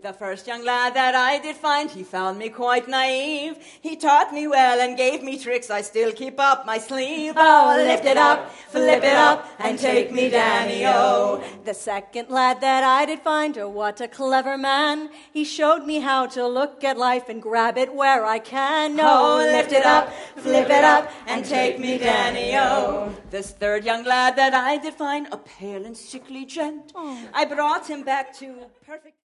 The first young lad that I did find, he found me quite naive. He taught me well and gave me tricks I still keep up my sleeve. Oh, lift it up, flip it up, and take me, Danny-O. The second lad that I did find, oh, what a clever man. He showed me how to look at life and grab it where I can. Oh, lift it up, flip it up, and take me, Danny-O. This third young lad that I did find, a pale and sickly gent. I brought him back to perfect...